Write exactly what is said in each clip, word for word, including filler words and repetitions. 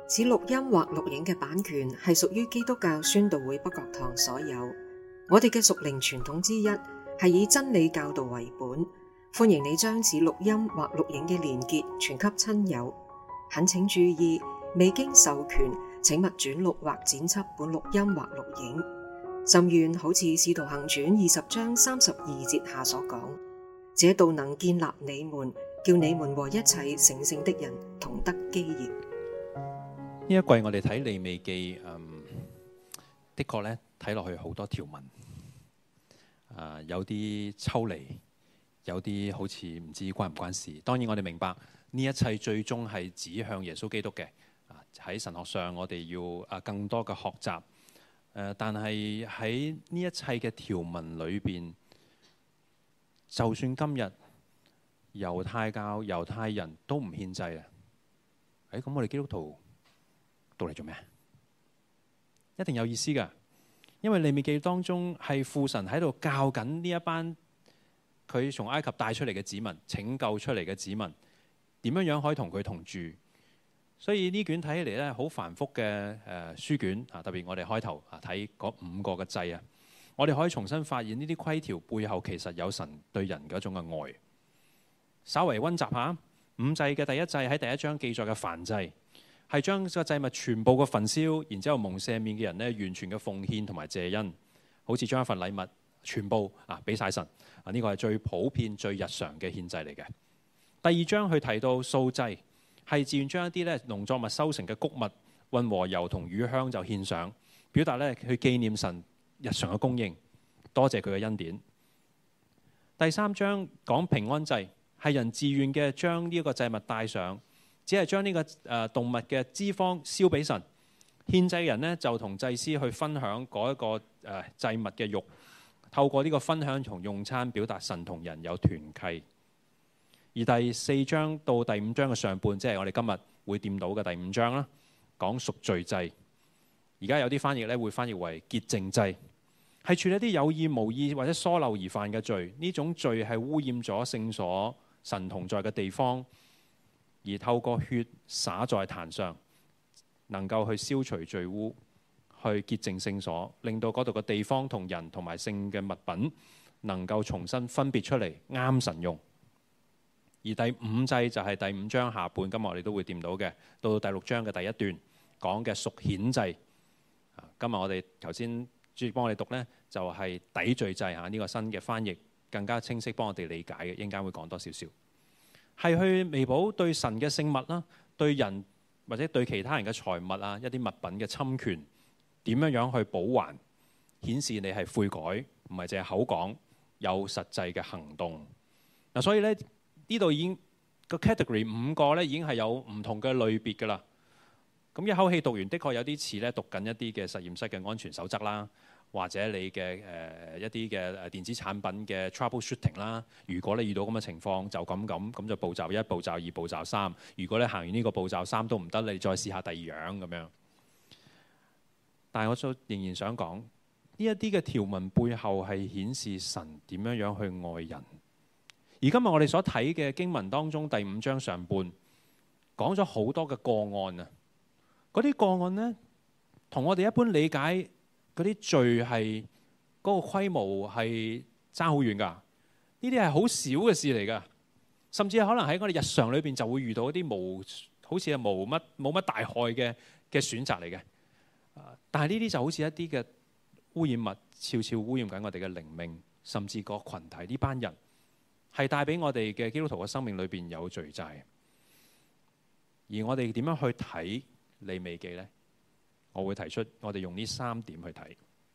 此錄音或錄影嘅版權係屬於基督教宣道會北角堂所有。我哋嘅屬靈傳統之一係以真理教導為本，歡迎你將此錄音或錄影嘅連結傳給親友。懇請注意，未經授權，請勿轉錄或剪輯本錄音或錄影。甚願好似《使徒行傳》二十章三十二節下所講，這道能建立你們，叫你們和一切成聖的人同得基業。 呢一季我哋睇利未記，嗯，的確咧睇落去好多條文，啊，有啲抽離，有啲好似唔知關唔關事。當然我哋明白呢一切最終係指向耶穌基督嘅。啊，喺神學上我哋要啊更多嘅學習。誒，但係喺呢一切嘅條文裏邊，就算今日猶太教、猶太人都唔獻祭啊！誒，咁我哋基督徒讀嚟做咩？一定有意思㗎，因為利未記當中係父神喺度教緊呢一班佢從埃及帶出嚟嘅子民、拯救出嚟嘅子民，點樣樣可以同佢同住。所以呢卷睇起嚟咧，好繁複嘅誒書卷啊，特別我哋開頭啊睇嗰五個嘅祭啊，我哋可以重新發現呢啲規條背後其實有神對人嘅一種嘅愛。稍為溫習下五祭嘅第一祭喺第一章記載嘅燔祭，係將個祭物全部嘅焚燒，然之後蒙赦免嘅人呢，完全嘅奉獻同埋謝恩，好似將一份禮物全部啊俾晒神啊，呢個係最普遍最日常嘅獻祭嚟嘅。第二章佢提到素祭。係自願將一啲咧農作物收成嘅穀物混和油同乳香就獻上，表達咧去紀念神日常嘅供應，多謝佢嘅恩典。第三章講平安祭，係人自願嘅將呢一個祭物帶上，只係將呢個誒動物嘅脂肪燒俾神。獻祭嘅人呢，就同祭司去分享嗰一個誒祭物嘅肉，透過呢個分享同用餐表達神同人有團契。而第四章到第五章嘅上半，即係我哋今日會掂到嘅第五章啦，講贖罪祭。而家有啲翻譯咧會翻譯為潔淨祭，係處理一啲有意無意或者疏漏而犯嘅罪。呢種罪係污染咗聖所神同在嘅地方，而透過血灑在壇上，能夠去消除罪污，去潔淨聖所，令到嗰度嘅地方同人同埋聖嘅物品能夠重新分別出嚟，啱神用。而第五祭就係第五章下半，今日我哋都會掂到嘅，到第六章嘅第一段講嘅贖愆祭。今日我哋頭先主要幫我哋讀呢，就係抵罪祭嚇，呢個新嘅翻譯更加清晰，幫我哋理解嘅，一陣間會講多少少。係去彌補對神嘅聖物啦，對人或者對其他人嘅財物啊，一啲物品嘅侵權，點樣樣去補還，顯示你係悔改，唔係淨係口講，有實際嘅行動。嗱，所以呢。呢度已經個 category 五個咧，已經係有唔同嘅類別㗎啦。咁一口氣讀完，的確有啲似咧讀緊一啲嘅實驗室嘅安全守則啦，或者你嘅誒、呃、一啲嘅電子產品嘅 troubleshooting 啦。如果你遇到咁嘅情況，就咁咁咁就步驟一、步驟二、步驟三。如果你行完呢個步驟三都唔得，你再試下第二樣咁樣。但係我就仍然想講，呢一啲嘅條文背後係顯示神點樣樣去愛人。而今日我哋所睇嘅經文當中，第五章上半講咗好多嘅個案啊！嗰啲個案呢，同我哋一般理解嗰啲罪係嗰個規模係爭好遠㗎。呢啲係好少嘅事嚟㗎，甚至可能喺我哋日常裏邊就會遇到一啲無好似係無乜冇乜大害嘅嘅選擇嚟嘅。但係呢啲就好似一啲嘅污染物，悄悄污染緊我哋嘅靈命，甚至個群體呢班人。係帶俾我哋嘅基督徒嘅生命裏邊有罪債，而我哋點樣去睇利未記呢？我會提出我哋用呢三點去睇。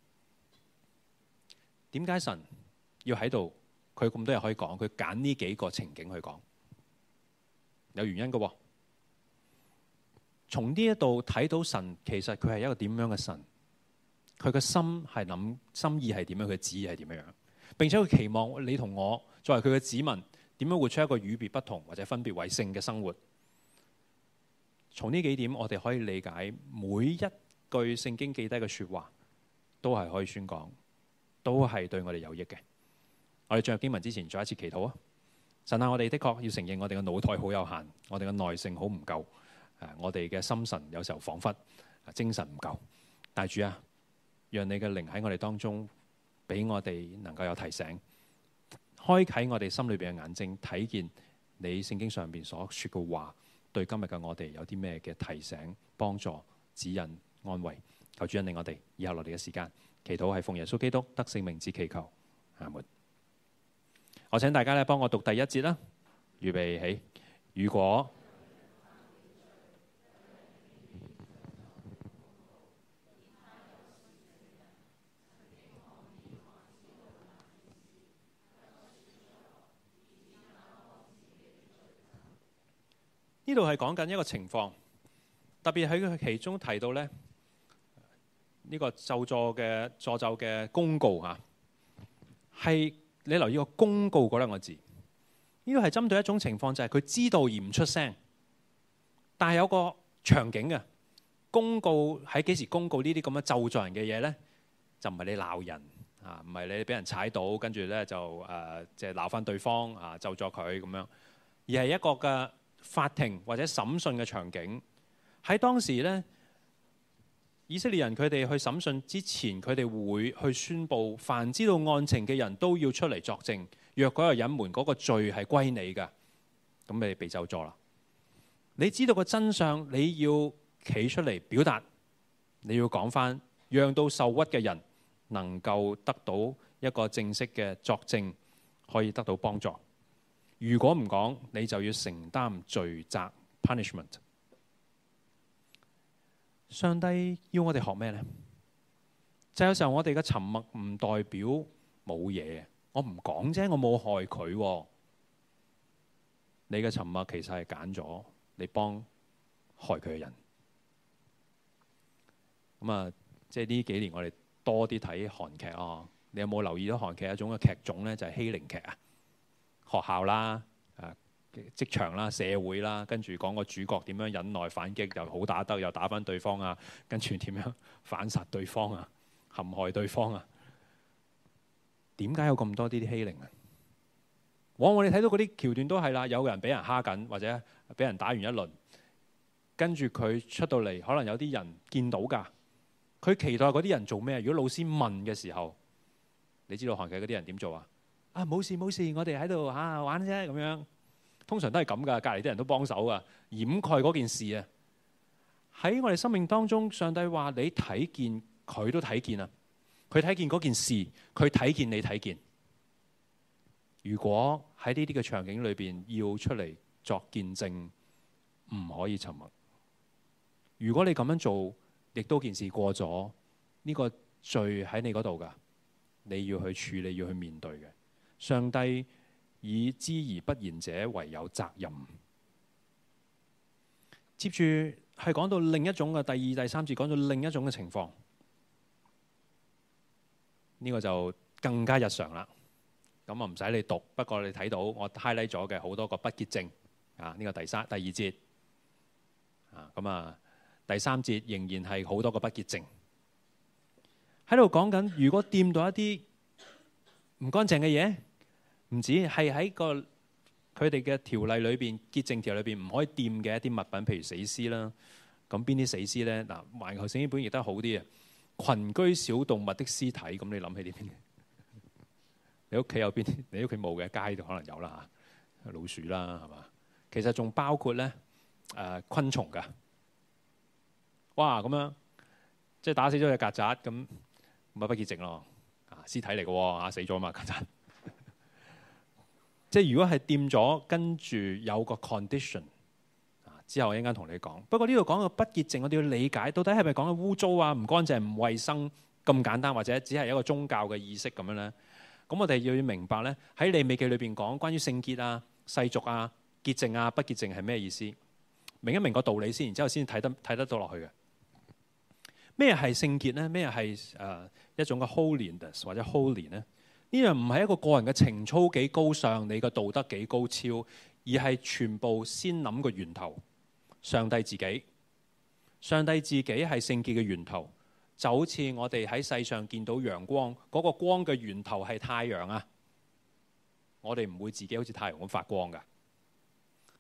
點解神要喺度？佢咁多嘢可以講，佢揀呢幾個情景去講，有原因嘅。從呢一度睇到神其實佢係一個點樣嘅神，佢嘅心係諗心意係點樣，佢嘅旨意係點樣。並且佢期望你同我作為佢嘅子民，點樣活出一個與別不同或者分別為聖嘅生活。從呢幾點，我哋可以理解每一句聖經記低嘅說話，都係可以宣講，都係對我哋有益嘅。我哋進入經文之前，再一次祈禱啊！神啊，我哋的確要承認我哋嘅腦袋好有限，我哋嘅耐性好唔夠。 我哋嘅心神有時候彷彿精神唔夠。但主啊，讓你嘅靈喺我哋當中，俾我哋能夠有提醒，開啟我哋心裏邊嘅眼睛，睇見你聖經上邊所說嘅話，對今日嘅我哋有啲咩嘅提醒、幫助、指引、安慰。求主引領我哋以後落嚟嘅時間，祈禱係奉耶穌基督得勝名字祈求，阿門。我請大家咧幫我讀第一節啦，預備起。如果呢度係講緊一個情況，特別喺佢其中提到咧，呢個咒詛嘅詛咒嘅公告嚇，係你留意個公告嗰兩個字。呢個係針對一種情況，就係佢知道而唔出聲，但係有個場景嘅公告，喺幾時公告呢啲咁嘅咒詛人嘅嘢咧？就唔係你鬧人啊，唔係你俾人踩到，跟住咧就誒即係鬧翻對方啊，咒詛佢咁樣，而係一個嘅法庭或者審訊嘅場景。喺當時咧，以色列人佢哋去審訊之前，佢哋會去宣佈，凡知道案情嘅人都要出嚟作證。若果有隱瞞，嗰個罪係歸你㗎，咁你被咒詛啦。你知道個真相，你要企出嚟表達，你要講返，讓到受屈嘅人能夠得到一個正式嘅作證，可以得到幫助。如果唔講，你就要承擔罪責 punishment。上帝要我哋學咩呢？就有時候我哋嘅沉默唔代表冇嘢，我唔講啫，我冇害佢。你嘅沉默其實係揀咗你幫害佢嘅人。咁啊，即係呢幾年我哋多啲睇韓劇啊。你有冇留意到韓劇一種嘅劇種呢？就係欺凌劇啊。學校啦、誒職場啦、社會啦，跟住講個主角點樣忍耐反擊，又好打得，又打返對方啊，跟住點樣反殺對方啊，陷害對方啊。點解有咁多呢啲欺凌啊？往往你睇到嗰啲橋段都係啦，有個人俾人蝦緊，或者俾人打完一輪，跟住佢出到嚟，可能有啲人見到㗎。佢期待嗰啲人做咩？如果老師問嘅時候，你知道韓劇嗰啲人點做啊？啊，冇事冇事，我哋喺度嚇玩啫咁樣。通常都係咁噶，隔離啲人都幫手啊，掩蓋嗰件事啊。喺我哋生命當中，上帝話你睇見，佢都睇見啊。佢睇見嗰件事，佢睇見你睇見。如果喺呢啲嘅場景裏邊要出嚟作見證，唔可以沉默。如果你咁樣做，亦都件事過咗，呢個罪喺你嗰度噶，你要去處理，要去面對嘅。上帝以知而不言者為有責任。接住係講到另一種嘅第二、第三節，講到另一種嘅情況。呢個就更加日常啦。咁啊唔使你讀，不過你睇到我 highlight 咗嘅好多個不潔症啊。呢個第三、第二節啊，咁啊第三節仍然係好多個不潔症喺度講緊。如果掂到一啲唔乾淨嘅嘢，唔止係喺個佢哋嘅條例裏邊，潔淨條例裏邊唔可以掂嘅一啲物品，譬如死屍啦。咁邊啲死屍咧？嗱，環球聖經本譯得好啲啊，群居小動物的屍體。咁你諗起啲邊？你屋企有邊？你屋企冇嘅，街度可能有啦嚇，老鼠啦係嘛？其實仲包括咧誒、呃、昆蟲㗎。哇咁樣即係打死咗隻曱甴，咁咪不潔淨咯。啊，屍體嚟嘅喎，啊死咗嘛曱甴。即係如果係掂咗，跟住有個 condition 啊，之後我一陣間同你講。不過呢度講嘅不潔淨，我哋要理解到底係咪講緊污糟啊、唔乾淨、唔衞生咁簡單，或者只係一個宗教嘅意識咁樣咧？咁我哋要明白咧，喺利未記裏邊講關於聖潔啊、世俗啊、潔淨啊、不潔淨係咩意思？明一明個道理先，然之後先睇得睇得到落去嘅。咩係聖潔咧？咩係誒一種嘅 holiness 或者 holy 咧？呢樣唔係一個個人嘅情操幾高尚，你嘅道德幾高超，而係全部先諗個源頭，上帝自己。上帝自己係聖潔嘅源頭，就好似我哋喺世上見到陽光，嗰個光嘅源頭係太陽啊。我哋唔會自己好似太陽咁發光㗎。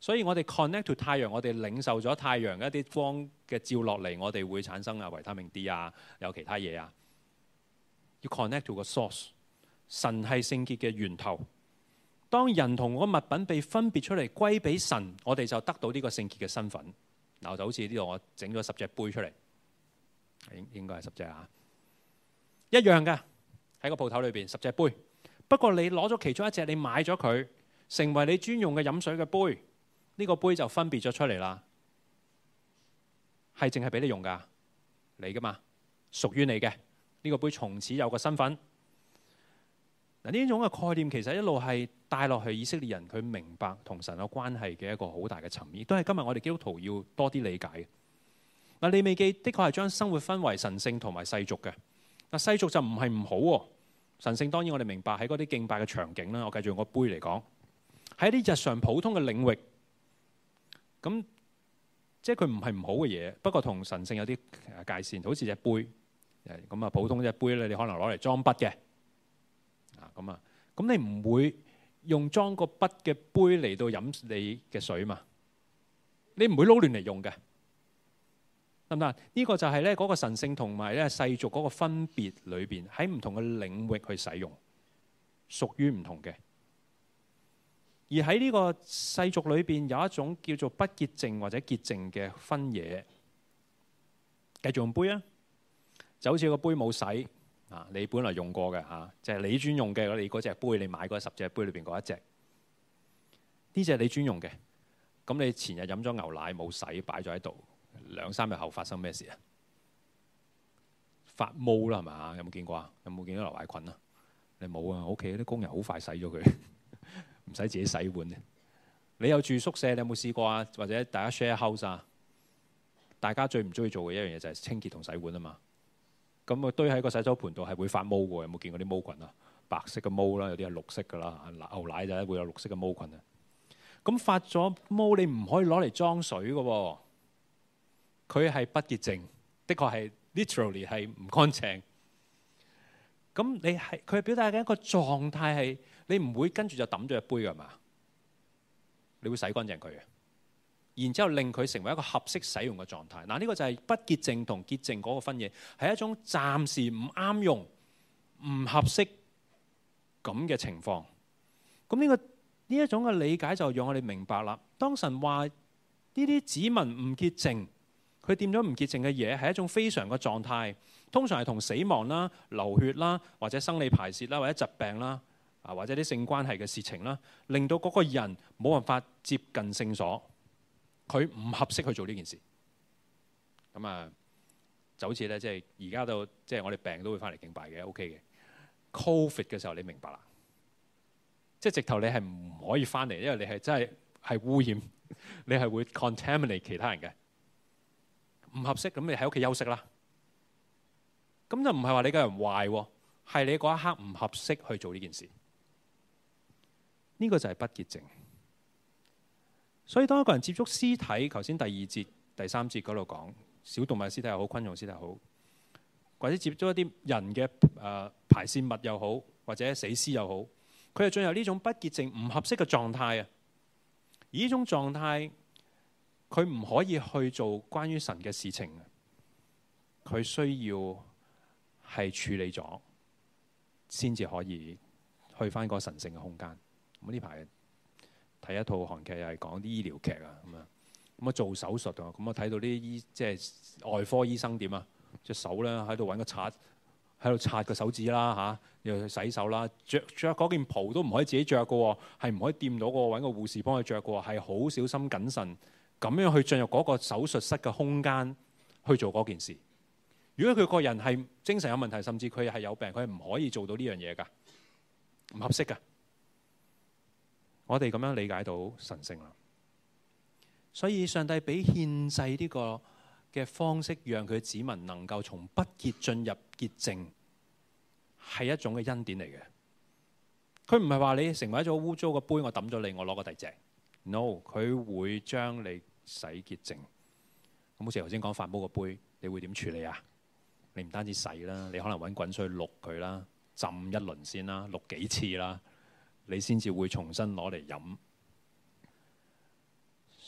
所以我哋 connect to 太陽，我哋領受咗太陽一啲光嘅照落嚟，我哋會產生啊維他命 D 啊，有其他嘢啊。要 connect to 個 source， 神係聖潔嘅源頭。當人同嗰個物品被分別出嚟歸俾神，我哋就得到呢個聖潔嘅身份。嗱，就好似呢度我整咗十隻杯出嚟，應應該係十隻啊，一樣嘅喺個鋪頭裏邊十隻杯。不過你攞咗其中一隻，你買咗佢，成為你專用嘅飲水嘅杯，呢個杯就分別咗出嚟啦，係淨係俾你用噶，你噶嘛，屬於你嘅呢個杯，從此有個身份。嗱，呢種嘅概念其實一路係帶落去以色列人佢明白同神有關係嘅一個好大嘅層面，亦都係今日我哋基督徒要多啲理解嘅。嗱，利未記的確係將生活分為神聖同埋世俗嘅。嗱，世俗就唔係唔好喎，神聖當然我哋明白喺嗰啲敬拜嘅場景啦。我繼續用個杯嚟講，喺啲日常普通嘅領域，咁即係佢唔係唔好嘅嘢，不過同神聖有啲界線，好似隻杯咁啊，普通隻杯咧，你可能攞嚟裝筆嘅。啊，咁啊，咁你唔會用裝個筆嘅杯嚟到飲你嘅水嘛？你唔會撈亂嚟用嘅，得唔得？呢個就係咧嗰個神聖同埋咧世俗嗰個分別裏邊，喺唔同嘅領域去使用，屬於唔同嘅。而喺呢個世俗裏邊有一種叫做不潔淨或者潔淨嘅分野。繼續用杯啊，就好似個杯冇洗。啊！你本來用過嘅嚇，即係你專用嘅，你嗰隻杯，你買嗰十隻杯裏邊嗰一隻，呢隻你專用嘅。咁你前日飲咗牛奶冇洗，擺咗喺度，兩三日後發生咩事啊？發毛啦係咪？有冇見過啊？有冇見到牛奶菌啊？你冇啊？屋企啲工人好快洗咗佢，唔使自己洗碗嘅。你有住宿舍，你有冇試過啊？或者大家 share house 啊？大家最唔中意做嘅一樣嘢就係清潔同洗碗啊嘛。咁啊堆喺個洗手盆度係會發毛嘅，有冇見過啲毛菌啊？白色嘅毛啦，有啲係綠色㗎啦。牛奶就係會有綠色嘅毛菌啊。咁發咗毛，你唔可以攞嚟裝水嘅喎。佢係不潔淨，的確係 literally 係唔乾淨。咁你係佢係表達緊一個狀態係，你唔會跟住就抌咗隻杯㗎嘛？你會洗乾淨佢嘅。然之後令佢成為一個合適使用嘅狀態。嗱，呢個就係不潔淨同潔淨嗰個分野，係一種暫時唔啱用、唔合適咁嘅情況。咁呢個呢一種嘅理解就讓我哋明白啦。當神話呢啲子民唔潔淨，佢掂咗唔潔淨嘅嘢係一種非常嘅狀態，通常係同死亡啦、流血啦，或者生理排泄啦，或者疾病啦，啊或者啲性關係嘅事情啦，令到嗰個人冇辦法接近聖所。佢唔合適去做呢件事，咁啊就好似咧，即係而家到即係我哋病都會翻嚟敬拜嘅 ，OK 嘅。Covid 嘅時候你明白啦，即係直頭你係唔可以翻嚟，因為你係真係係污染，你係會 contaminate 其他人嘅，唔合適，咁你喺屋企休息啦。咁就唔係話你個人壞喎，係你嗰一刻唔合適去做呢件事。呢個就係不潔淨。所以當一個人接觸屍體，頭先第二節、第三節嗰度講，小動物屍體又好，昆蟲屍體又好，或者接觸一啲人嘅誒排泄物又好，或者死屍又好，佢係進入呢種不潔淨、唔合適嘅狀態啊。而呢種狀態，佢唔可以去做關於神嘅事情，佢需要係處理咗，先至可以去返個神聖嘅空間。咁呢排睇一套韓劇又係講啲醫療劇啊，咁啊，咁啊做手術啊，咁我睇到啲醫即係外科醫生點啊，隻手咧喺度揾個刷，喺度刷個手指啦嚇，又去洗手啦，着着嗰件袍都唔可以自己着嘅喎，係唔可以掂到個揾個護士幫佢着嘅喎，係好小心謹慎咁樣去進入嗰個手術室嘅空間去做嗰件事。如果佢個人係精神有問題，甚至佢係有病，佢係唔可以做到呢樣嘢㗎，唔合適㗎。我哋咁樣理解到神聖啦，所以上帝俾獻祭呢個嘅方式，讓佢子民能夠從不潔進入潔淨，係一種嘅恩典嚟嘅。佢唔係話你成為一種污糟嘅杯，我抌咗你，我攞個第隻。No， 佢會將你洗潔淨。咁好似頭先講發毛個杯，你會點處理啊？你唔單止洗啦，你可能揾滾水渌佢啦，浸一輪先啦，渌幾次啦。你先至會重新攞嚟飲。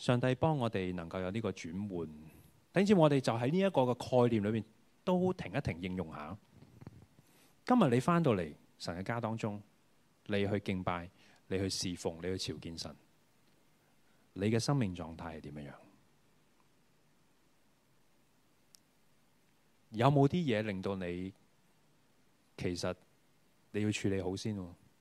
上帝幫我哋能夠有呢個轉換。等至我哋就喺呢一個嘅概念裏面都停一停應用下。今日你翻到嚟神嘅家當中，你去敬拜，你去侍奉，你去朝見神，你嘅生命狀態係點樣？有冇啲嘢令到你其實你要處理好先？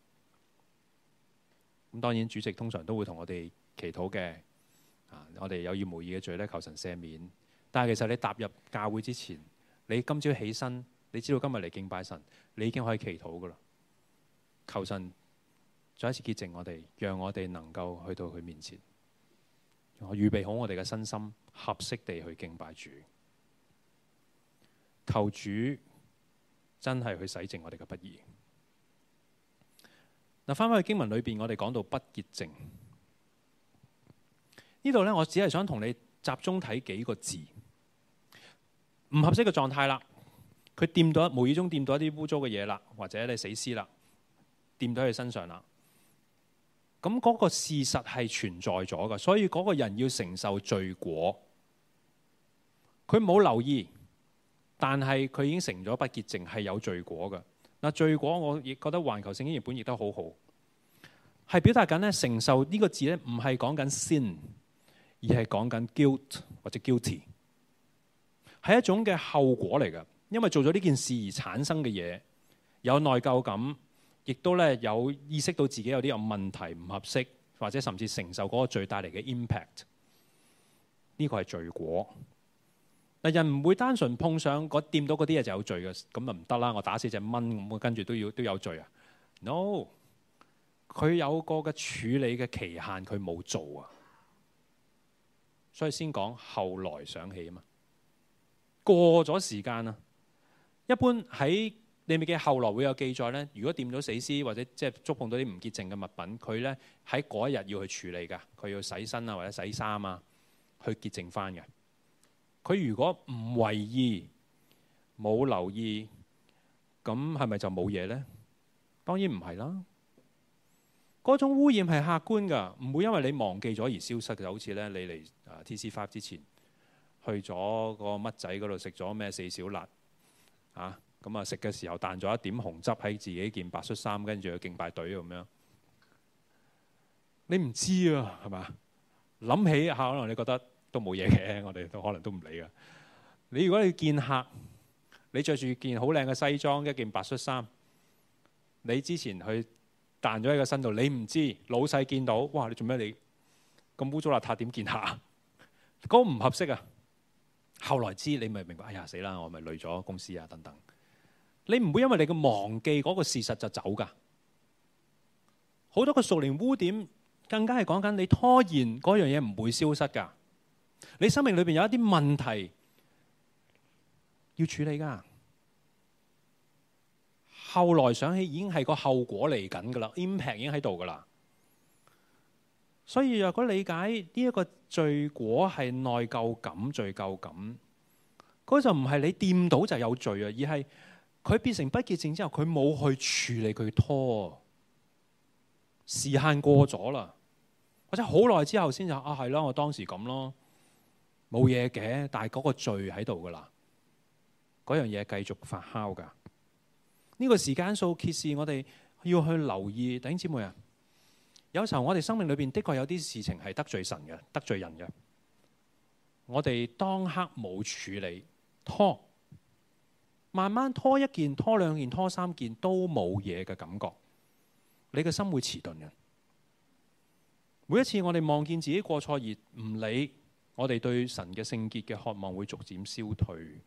咁當然主席通常都會同我哋祈禱嘅，啊，我哋有意無意嘅罪咧，求神赦免。但係其實你踏入教會之前，你今朝起身，你知道今日嚟敬拜神，你已經可以祈禱噶啦。求神再一次潔淨我哋，讓我哋能夠去到佢面前，我預備好我哋嘅身心，合適地去敬拜主。求主真係去洗淨我哋嘅不義。嗱，翻返去經文裏邊，我哋講到不潔淨呢度呢，我只係想同你集中睇幾個字，唔合適嘅狀態啦。佢掂到無意中掂到一啲污糟嘅嘢啦，或者你死屍啦，掂到佢身上啦。咁嗰個事實係存在咗㗎，所以嗰個人要承受罪果。佢冇留意，但係佢已經成咗不潔淨，係有罪果㗎。嗱，罪果我亦覺得環球聖經譯本譯得好好，係表達緊咧承受呢個字咧，唔係講緊 sin， 而係講緊 guilt 或者 guilty， 係一種嘅後果嚟㗎。因為做咗呢件事而產生嘅嘢，有內疚感，亦都咧有意識到自己有啲有問題唔合適，或者甚至承受嗰個罪帶嚟嘅 impact。呢個係罪果。嗱，人唔會單純碰上嗰掂到嗰啲嘢就有罪嘅，咁啊唔得啦！我打死隻蚊咁，跟住都要都有罪啊 ？No， 佢有個嘅處理嘅期限，佢冇做啊，所以先講後來想起啊嘛。過咗時間啊，一般喺利未記後來會有記載咧。如果掂到死屍或者即係觸碰到啲唔潔淨嘅物品，佢咧喺嗰一日要去處理㗎，佢要洗身啊或者洗衫啊，去潔淨翻嘅。佢如果唔為意、冇留意，咁係咪就冇嘢呢？當然唔係啦。嗰種污染係客觀㗎，唔會因為你忘記咗而消失嘅。就好似咧，你嚟 T C 五 之前去咗個乜仔嗰度食咗咩四小辣啊，咁啊食嘅時候彈咗一點紅汁喺自己件白恤衫，跟住去敬拜隊咁樣。你唔知啊，係嘛？諗起下，可能你覺得都冇嘢嘅，我哋都可能都唔理㗎。你如果你見客，你着住件好靚嘅西裝，一件白恤衫，你之前去彈咗喺個身度，你唔知老細見到，哇！你做咩你咁污糟邋遢？點見客？嗰個唔合適啊！後來知你咪明白，哎呀死啦！我咪累咗公司啊等等。你唔會因為你嘅忘記嗰個事實就走㗎。好多個屬靈污點，更加係講緊你拖延嗰樣嘢唔會消失㗎。你生命裏邊有一啲問題要處理㗎。後來想起已經係個後果嚟緊㗎啦 ，impact 已經喺度㗎啦。所以若果理解呢一個罪果係內疚感、罪疚感，嗰就唔係你掂到就有罪啊，而係佢變成不潔淨之後，佢冇去處理，佢拖時限過咗啦，或者好耐之後先就啊係咯，我當時咁咯，冇嘢嘅，但係嗰個罪喺度㗎啦，嗰樣嘢繼續發酵㗎。呢個時間數揭示我哋要去留意，弟兄姊妹啊。有時候我哋生命裏邊的確有啲事情係得罪神嘅，得罪人嘅。我哋當刻冇處理，拖，慢慢拖一件、拖兩件、拖三件都冇嘢嘅感覺，你嘅心會遲鈍嘅。每一次我哋望見自己過錯而唔理，我哋對神嘅聖潔嘅渴望會逐漸消退，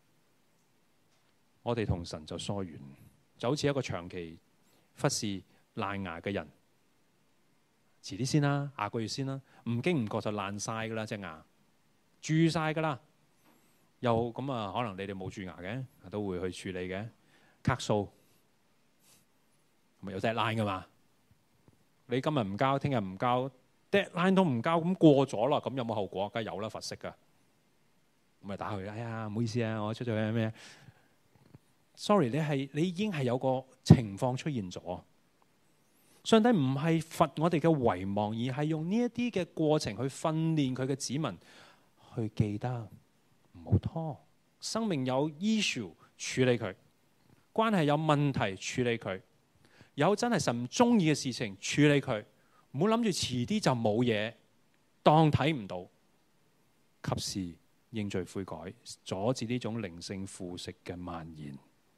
我哋同神就疏遠，就好似一個長期忽視爛牙嘅人。遲啲先啦，下個月先啦，唔經唔覺就爛晒噶啦，隻牙蛀晒噶啦。又咁啊，可能你哋冇蛀牙嘅，都會去處理嘅。卡數咪有 deadline 噶嘛？你今日唔交，聽日唔交 ，deadline 都唔交，咁過咗啦，咁有冇後果？梗係有啦，罰息噶。咁咪打佢，哎呀，唔好意思啊，我出咗咩咩 ？Sorry， 你係你已經係有個情況出現咗。 上帝唔係罰我哋嘅遺忘，而係用呢一啲嘅過程去訓練佢嘅子民去記得，唔好拖。生命有 issue 處理佢，關係有問題處理佢，有真係神唔中意嘅事情處理佢，唔好諗住遲啲就冇嘢，當睇唔到，及時認罪悔改，阻止呢種靈性腐蝕嘅蔓延。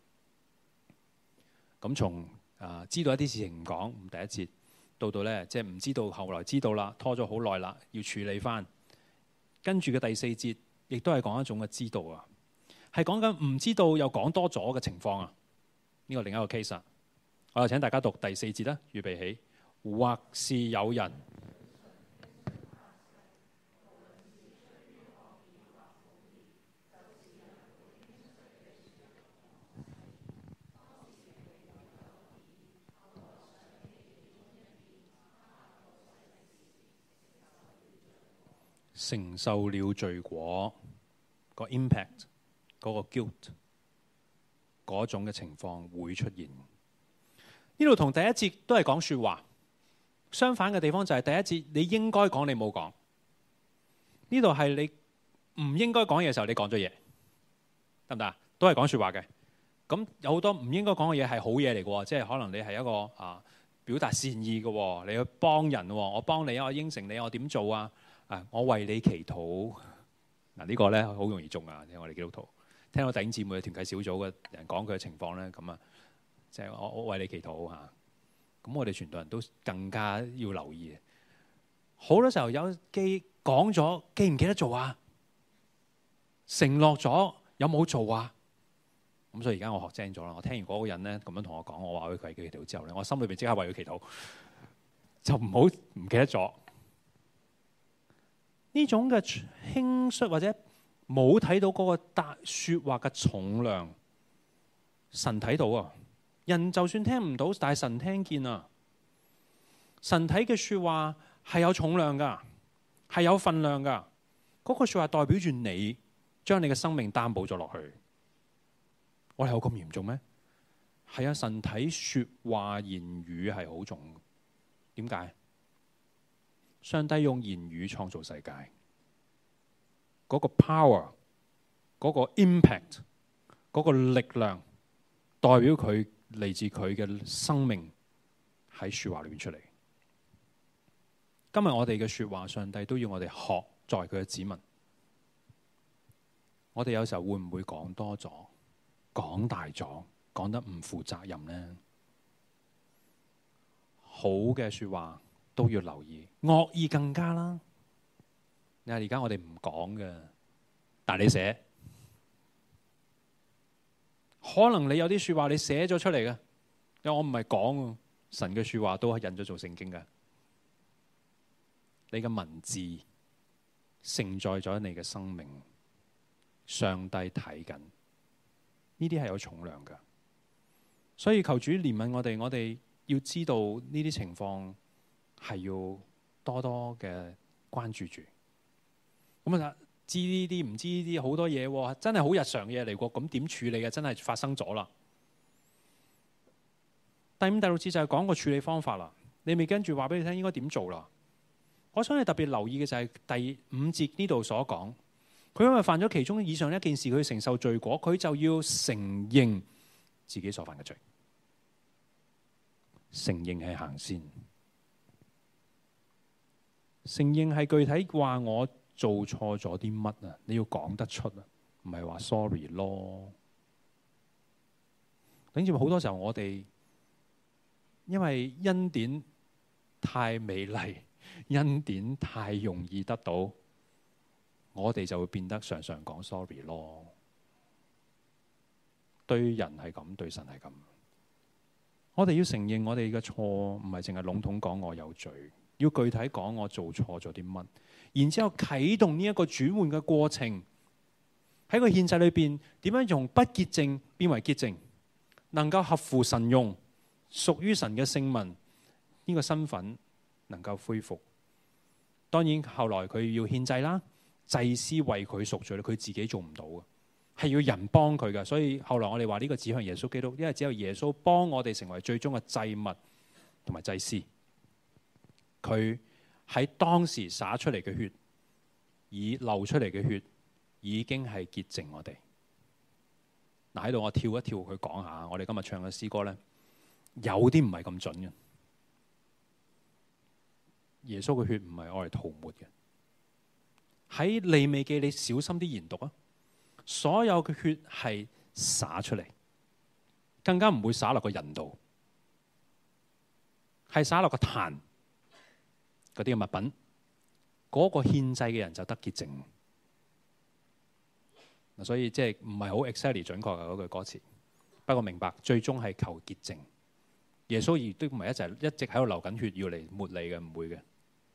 咁從啊知道一啲事情唔講，第一節到到咧，即係唔知道，後來知道啦，拖咗好耐啦，要處理翻。跟住嘅第四節亦都係講一種嘅知道啊，係講緊唔知道又講多咗嘅情況啊。呢個另一個 case 啊，我就請大家讀第四節啦，預備起。或是有人承受了罪果，個 impact 嗰個 guilt 嗰種嘅情況會出現。呢度同第一節都係講說話，相反嘅地方就係第一節你應該講你冇講，呢度係你唔應該講嘢嘅時候你講咗嘢，得唔得啊？都係講說話嘅。咁有好多唔應該講嘅嘢係好嘢嚟嘅，即係可能你係一個啊表達善意嘅，你去幫人，我幫你啊，我應承你，我點做啊？啊，我為你祈禱。嗱、這、呢個咧好容易中啊！聽我哋基督徒聽到弟兄姊妹嘅團契小組嘅人講佢嘅情況咧，咁啊，即係我我為你祈禱嚇。咁我哋傳道人都更加要留意。好多時候有記講咗，記唔記得做啊？承諾咗有冇做啊？咁所以而家我學精咗啦。我聽完嗰個人咧咁樣同我講，我話佢為佢祈禱之後咧，我心裏邊即刻為佢祈禱，就唔好唔記得咗。呢種嘅輕率或者冇睇到嗰個答説話嘅重量，神睇到啊！人就算聽唔到，但係神聽見啊！神睇嘅説話係有重量噶，係有分量噶。嗰個説話代表住你將你嘅生命擔保咗落去。我哋有咁嚴重咩？係啊！神睇説話言語係好重。點解？上帝用言語創造世界，嗰個 power，嗰個 impact，嗰個力量，代表佢嚟自佢嘅生命喺説話裏面出嚟。今日我哋嘅説話，上帝都要我哋學，作為佢嘅子民。我哋有時候會唔會講多咗、講大咗、講得唔負責任呢？好嘅説話都要留意，惡意更加啦。你話而家我哋唔講嘅，但係你寫，可能你有啲説話你寫咗出嚟嘅，因為我唔係講神嘅説話都係印咗做聖經嘅。你嘅文字承載咗你嘅生命，上帝睇緊，呢啲係有重量嘅。所以求主憐憫我哋，我哋要知道呢啲情況係要多多嘅關注住。咁啊，知呢啲唔知呢啲好多嘢，真係好日常嘅嘢嚟過。咁點處理嘅？真係發生咗啦。第五、第六節就係講個處理方法啦。你未跟住話俾你聽應該點做啦。我想你特別留意嘅就係第五節呢度所講，佢因為犯咗其中以上一件事，佢承受罪果，佢就要承認自己所犯嘅罪。承認係行先，承認係具體話我做錯咗啲乜啊？你要講得出啊，唔係話 sorry 咯。等住好多時候我哋因為恩典太美麗，恩典太容易得到，我哋就會變得常常講 sorry 咯。對人係咁，對神係咁。我哋要承認我哋嘅錯，唔係淨係籠統講我有罪，要具體講我做錯咗啲乜，然之後啟動呢一個轉換嘅過程，喺個獻祭裏邊點樣從不潔淨變為潔淨，能夠合乎神用，屬於神嘅聖民，呢個身份能夠恢復。當然後來佢要獻祭啦，祭司為佢贖罪，佢自己做唔到嘅。係要人幫佢嘅，所以後來我哋話呢個指向耶穌基督，因為只有耶穌幫我哋成為最終嘅祭物， 同埋祭司，佢喺當時灑出嚟嘅血，以流出嚟嘅血已經係潔淨我哋。嗱，喺度我跳一跳去講下，我哋今日唱嘅詩歌呢，有啲唔係咁準嘅。耶穌嘅血唔係愛嚟塗抹嘅。喺利未記你小心啲研讀啊，所有嘅血係灑出嚟，更加唔會灑落個人度，係灑落個壇嗰啲嘅物品，嗰、那個獻祭嘅人就得潔淨。嗱，所以即係唔係好 exactly 準確嘅嗰句歌詞，不過明白最終係求潔淨。耶穌亦都唔係一直一直喺度流緊血要嚟抹你嘅，唔會嘅。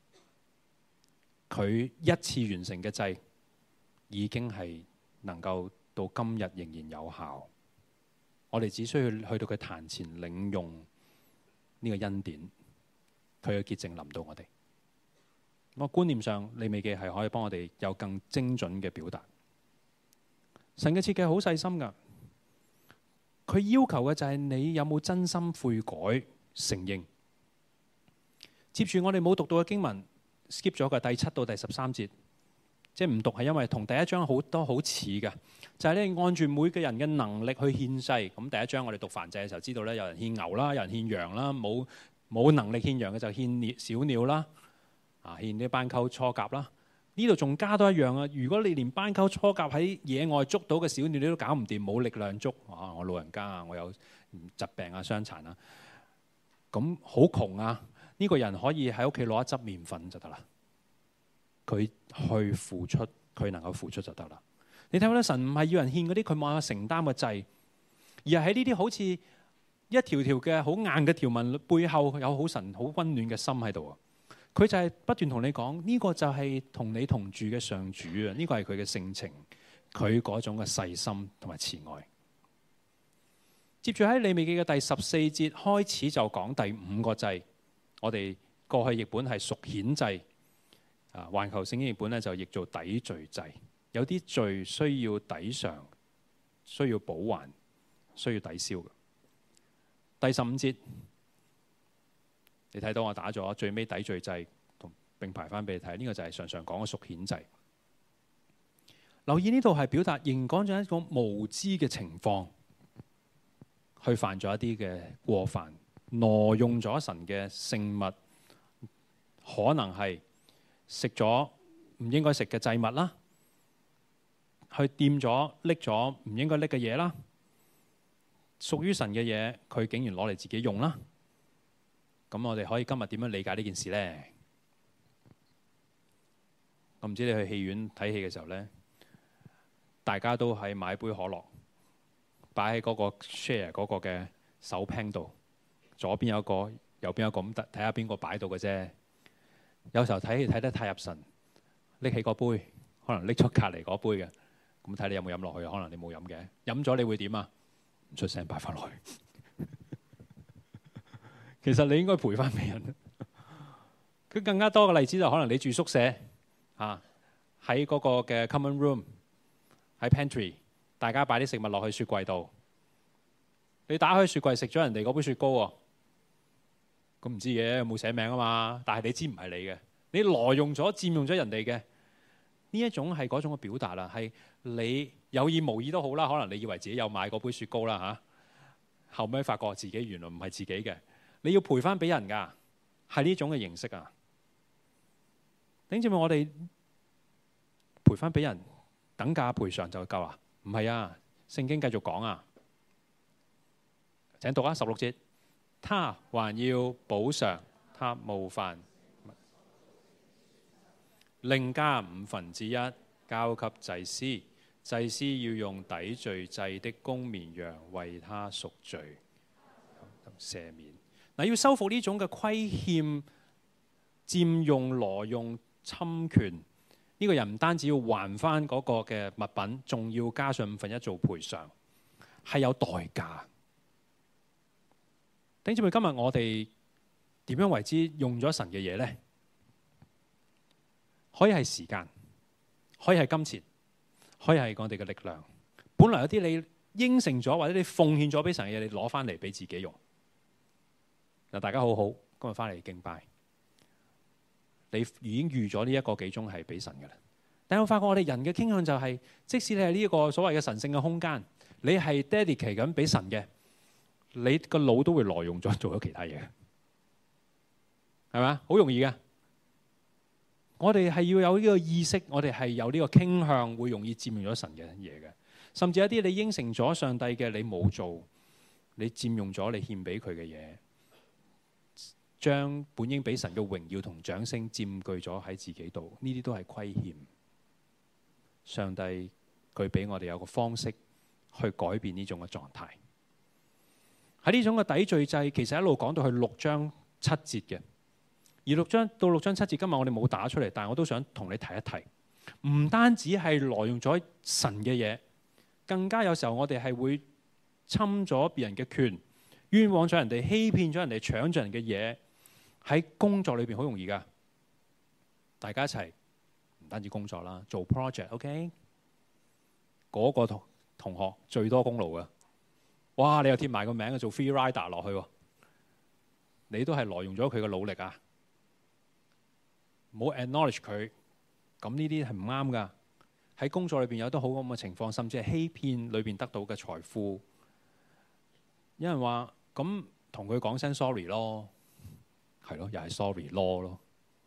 佢一次完成嘅祭已經係能夠到今日仍然有效。我哋只需要去到佢壇前領用呢個恩典，佢嘅潔淨臨到我哋。我觀念上，利未記係可以幫我哋有更精準嘅表達。神嘅設計好細心噶，佢要求嘅就係你有冇真心悔改承認。接住我哋冇讀到嘅經文 skip 咗嘅第七到第十三節，即係唔讀係因為同第一章好多好似嘅，就係咧按住每個人嘅能力去獻祭。咁第一章我哋讀燔祭嘅時候知道咧，有人獻牛啦，有人獻羊啦，冇冇能力獻羊嘅就獻小鳥啦，啊獻啲斑鳩雛鴿啦。呢度仲加多一樣啊！如果你連斑鳩雛鴿喺野外捉到嘅小鳥你都搞唔掂，冇力量捉啊！我老人家啊，我有疾病啊、傷殘啊，咁好窮啊！呢個人可以喺屋企攞一執麵粉就得啦。佢去付出，佢能夠付出就得啦。你睇到咧，神唔係要人獻嗰啲佢冇承擔嘅祭，而係喺呢啲好似一條條嘅好硬嘅條文背後有好神好溫暖嘅心喺度啊！佢就係不斷同你講，呢個就係同你同住嘅上主啊！呢個係佢嘅性情，佢嗰種嘅細心同埋慈愛。接住喺利未記嘅第十四節開始就講第五個祭，我哋過去譯本係贖愆祭，啊，環球聖經譯本咧就譯做抵罪祭。有啲罪需要抵償，需要補還，需要抵消嘅。第十五節。你睇到我打咗最尾抵罪祭同並排翻俾你睇，呢、這個就係常常講嘅贖愆祭。留意呢度係表達仍講咗一個無知嘅情況，去犯咗一啲嘅過犯，挪用咗神嘅聖物，可能係食咗唔應該食嘅祭物啦，去掂咗拎咗唔應該拎嘅嘢啦，屬於神嘅嘢佢竟然攞嚟自己用啦。咁我哋可以今日點樣理解呢件事呢？我唔知你去戲院睇戲嘅時候呢，大家都係買杯可樂，擺喺嗰個 share 嗰個嘅手 pan 度，左邊有一個，右邊有一個，咁睇下邊個擺到嘅啫。有時候睇戲睇得太入神，拎起個杯，可能拎咗隔離嗰杯嘅，咁睇你有冇飲落去，可能你冇飲嘅，飲咗你會點啊？唔出聲擺翻落去。其實你應該賠翻俾人。佢更加多嘅例子就可能你住宿舍啊，喺嗰個嘅 common room，喺 pantry， 大家擺啲食物落去雪櫃度。你打開雪櫃食咗人哋嗰杯雪糕喎，咁唔知嘅，冇寫名啊嘛。但係你知唔係你嘅，你挪用咗、佔用咗人哋嘅呢一種係嗰種嘅表達啦。係你有意無意都好啦，可能你以為自己有買嗰杯雪糕啦嚇，後尾發覺自己原來唔係自己嘅。你要賠翻俾人㗎，係呢種嘅形式啊！頂住咪我哋賠翻俾人，等價賠償就夠啦？唔係啊！聖經繼續講啊，請讀啊十六節，他還要補償他冒犯，另加五分之一交給祭司，祭司要用抵罪祭的公綿羊為他贖罪，赦免。嗱，要修復呢種嘅虧欠、佔用、挪用、侵權，呢、這個人唔單止要還翻嗰個嘅物品，仲要加上五分一做賠償，係有代價。弟兄姊妹，今日我哋點樣為之用咗神嘅嘢呢？可以係時間，可以係金錢，可以係我哋嘅力量。本來有啲你應承咗或者你奉獻咗俾神嘅嘢，你攞翻嚟俾自己用。嗱，大家好好今日翻嚟敬拜，你已經預咗呢一個幾鐘係俾神嘅啦。但係我發覺我哋人嘅傾向就係、是，即使你係呢一個所謂嘅神聖嘅空間，你係 dedicate 緊俾神嘅，你個腦都會挪用咗做咗其他嘢，係咪？好容易嘅。我哋係要有呢個意識，我哋係有呢個傾向，會容易佔用咗神嘅嘢嘅。甚至一啲你應承咗上帝嘅，你冇做，你佔用咗你獻俾佢嘅嘢，將本應俾神嘅榮耀同掌聲佔據咗喺自己度，呢啲都係虧欠。上帝佢俾我哋有個方式去改變呢種嘅狀態。喺呢種嘅抵罪制，其實一路講到去六章七節嘅。而六章到六章七節，今日我哋冇打出嚟，但係我都想同你提一提。唔單止係挪用咗神嘅嘢，更加有時候我哋係會侵咗別人嘅權，冤枉咗人哋，欺騙咗人哋，搶咗人嘅嘢。喺工作裏邊好容易噶，大家一齊唔單止工作啦，做 project，OK，嗰個同同學最多功勞噶。哇！你又貼埋個名做 free rider 落去，你都係挪用咗佢嘅努力啊！冇 acknowledge 佢，咁呢啲係唔啱噶。喺工作裏邊有得好咁嘅情況，甚至係欺騙裏邊得到嘅財富。有人話咁同佢講聲 sorry 咯，係咯，又係 sorry 咯咯。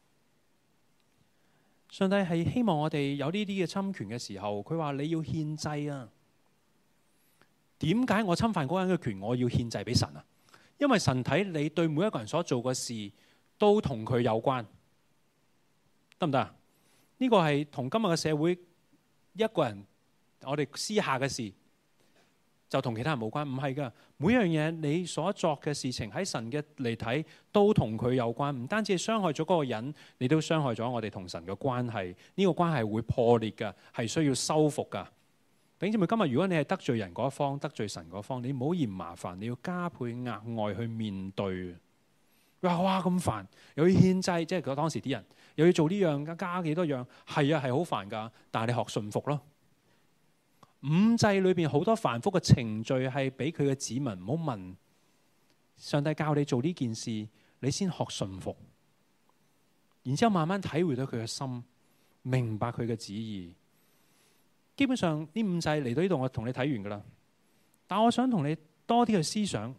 上帝係希望我哋有呢啲嘅侵權嘅時候，佢話你要獻祭啊。點解我侵犯嗰個人嘅權，我要獻祭俾神啊？因為神睇你對每一個人所做嘅事都同佢有關。得唔得啊？呢個係同今日嘅社會一個人我哋私下嘅事就同其他人冇關，唔係噶。每一樣嘢你所作嘅事情喺神嘅嚟睇都同佢有關，唔單止係傷害咗嗰個人，你都傷害咗我哋同神嘅關係。呢個關係會破裂噶，係需要修復噶。弟兄姊妹，今日如果你係得罪人嗰一方，得罪神嗰方，你唔好嫌麻煩，你要加倍額外去面對。哇哇咁煩，又要獻祭，即係嗰當時啲人又要做呢樣，加幾多樣，係啊係好煩噶。但係你學順服咯。五祭裏邊好多繁複嘅程序係俾佢嘅子民唔好問。上帝教你做呢件事，你先學順服，然之後慢慢體會到佢嘅心，明白佢嘅旨意。基本上呢五祭嚟到呢度，我同你睇完噶啦。但我想同你多啲去思想。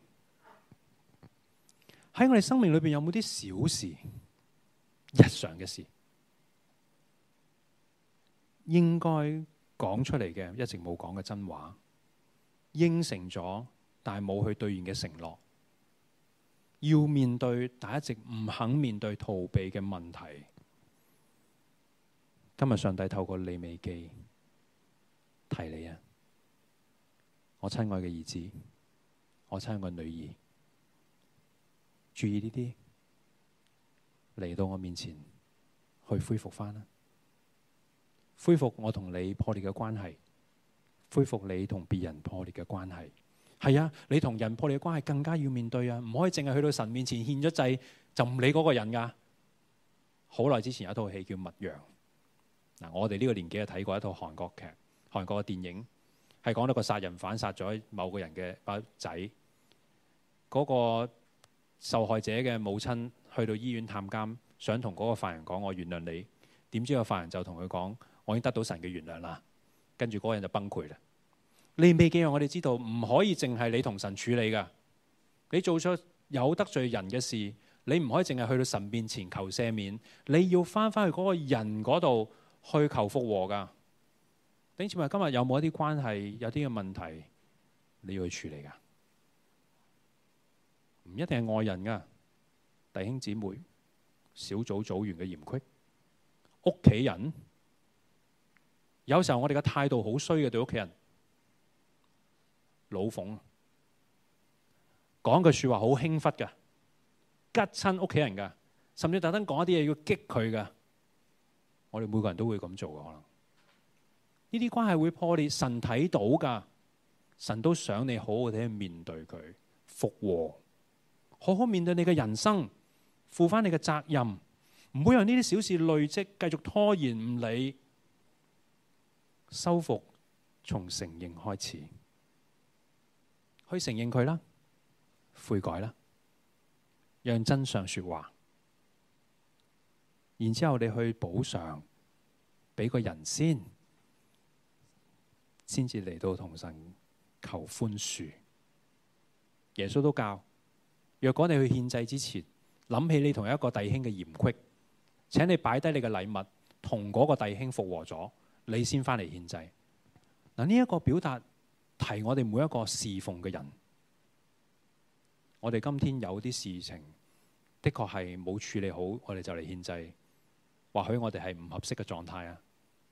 喺我哋生命裏邊有冇啲小事、日常嘅事，應該講出嚟嘅，一直冇講嘅真話，應承咗但係冇去兌現嘅承諾，要面對但一直唔肯面對、逃避嘅問題。今日上帝透過利未記提你啊，我親愛嘅兒子，我親愛嘅女兒。注意呢啲，嚟到我面前去恢復翻啦，恢復我同你破裂嘅關係，恢復你同別人破裂嘅關係。係啊，你同人破裂嘅關係更加要面對啊，唔可以淨係去到神面前獻咗祭就唔理嗰個人噶。好耐之前有一套戲叫《牧羊》，嗱，我哋呢個年紀係睇過一套韓國劇、韓國嘅電影，係講到個殺人犯殺咗某個人嘅包仔，嗰、那個。受害者嘅母親去到醫院探監，想同嗰個犯人講我原諒你，點知個犯人就同佢講我已經得到神嘅原諒啦，跟住嗰個人就崩潰啦。利未記讓我哋知道唔可以淨係你同神處理噶，你做出有得罪人嘅事，你唔可以淨係去到神面前求赦免，你要翻翻去嗰個人嗰度去求復和噶。弟兄姊妹，今日有冇一啲關係有啲嘅問題你要去處理噶？唔一定係外人噶，弟兄姊妹、小組組員嘅嫌隙、屋企人，有時候我哋嘅態度好衰嘅，對屋企人，老馮講句說話好輕忽噶，吉親屋企人噶，甚至特登講一啲嘢要激佢噶。我哋每個人都會咁做嘅，可能呢啲關係會破裂，神睇到噶，神都想你好好地去面對佢，復和。好好面對你嘅人生，負翻你嘅責任，唔好讓呢啲小事累積，繼續拖延唔理。修復從承認開始，去承認佢啦，悔改啦。 讓真相說話，然之後你去補償，俾個人先，先至嚟到同神求寬恕。耶穌都教，若果你去獻祭之前，諗起你同一個弟兄嘅嫌隙，請你擺低你嘅禮物，同嗰個弟兄復和咗，你先返嚟獻祭。嗱，呢一個表達提我哋每一個侍奉嘅人，我哋今天有啲事情的確係冇處理好，我哋就嚟獻祭，或許我哋係唔合適嘅狀態啊。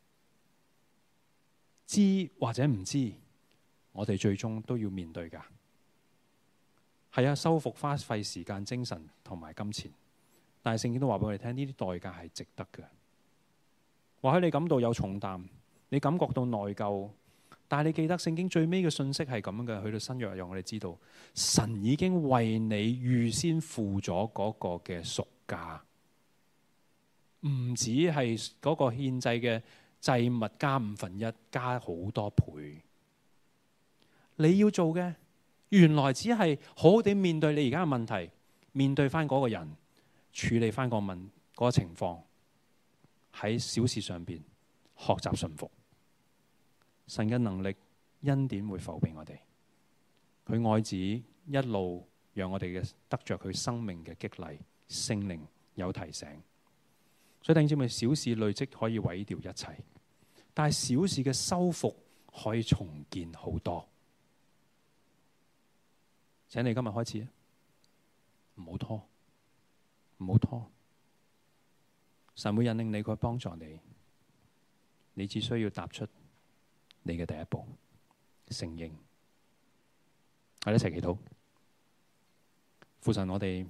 知或者唔知，我哋最終都要面對㗎。係啊，修復花費時間、精神同埋金錢，但係聖經都話俾我哋聽，呢啲代價係值得嘅。或許你感到有重擔，你感覺到內疚，但係你記得聖經最尾嘅信息係咁嘅，去到新約讓我哋知道，神已經為你預先付咗嗰個嘅贖價，唔止係嗰個獻祭嘅祭物加五分一，加好多倍。你要做嘅，原來只係好好地面對你而家嘅問題，面對翻嗰個人，處理翻個問嗰個情況，喺小事上邊學習順服。神嘅能力恩典會否俾我哋，佢愛子一路讓我哋嘅得着佢生命嘅激勵，聖靈有提醒。所以弟兄姊妹，小事累積可以毀掉一切，但係小事嘅修復可以重建好多。請你今日開始，唔好拖，唔好拖。神會引領你，佢幫助你，你只需要踏出你嘅第一步，承認。我哋一齊祈禱。父神，我哋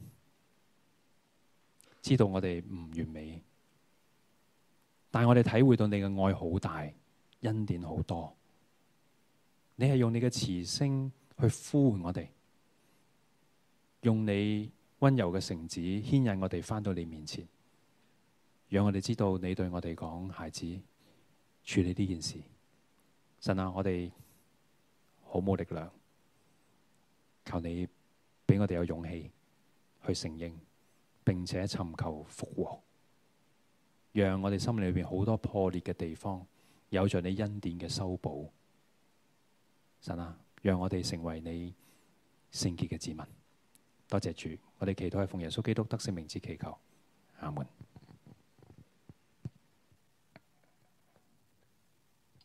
知道我哋唔完美，但係我哋體會到你嘅愛好大，恩典好多。你係用你嘅慈聲去呼喚我哋，用你溫柔嘅繩子牽引我哋返到你面前，讓我哋知道你對我哋講，孩子，處理呢件事。神啊，我哋好冇力量，求你俾我哋有勇氣去承認，並且尋求復和，讓我哋心裏邊好多破裂嘅地方有着你恩典嘅修補。神啊，讓我哋成為你聖潔嘅子民。多謝主，我哋祈禱係奉耶穌基督得勝名字祈求，阿門。